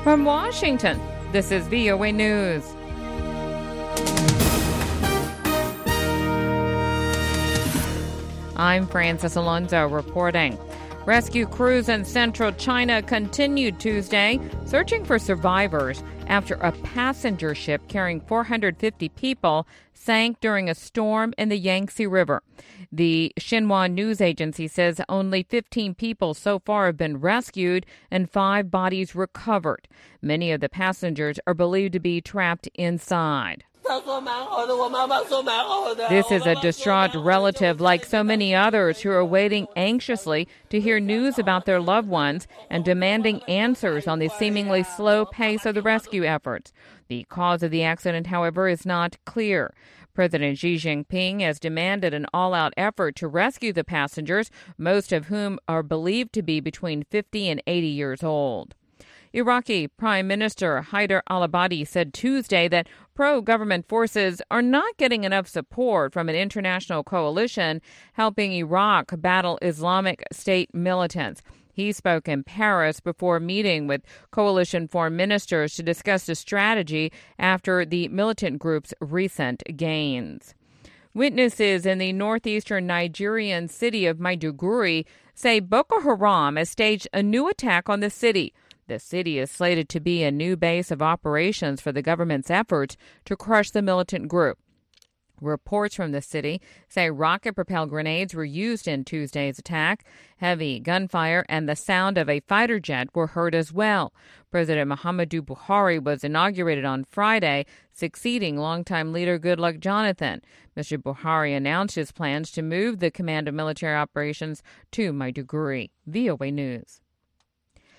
From Washington, this is VOA News. I'm Francis Alonso reporting. Rescue crews in central China continued Tuesday, searching for survivors after a passenger ship carrying 450 people sank during a storm in the Yangtze River. The Xinhua news agency says only 15 people so far have been rescued and 5 bodies recovered. Many of the passengers are believed to be trapped inside. This is a distraught relative like so many others who are waiting anxiously to hear news about their loved ones and demanding answers on the seemingly slow pace of the rescue efforts. The cause of the accident, however, is not clear. President Xi Jinping has demanded an all-out effort to rescue the passengers, most of whom are believed to be between 50 and 80 years old. Iraqi Prime Minister Haider al-Abadi said Tuesday that pro-government forces are not getting enough support from an international coalition helping Iraq battle Islamic State militants. He spoke in Paris before meeting with coalition foreign ministers to discuss a strategy after the militant group's recent gains. Witnesses in the northeastern Nigerian city of Maiduguri say Boko Haram has staged a new attack on the city. The city is slated to be a new base of operations for the government's efforts to crush the militant group. Reports from the city say rocket-propelled grenades were used in Tuesday's attack. Heavy gunfire and the sound of a fighter jet were heard as well. President Muhammadu Buhari was inaugurated on Friday, succeeding longtime leader Goodluck Jonathan. Mr. Buhari announced his plans to move the command of military operations to Maiduguri. VOA News.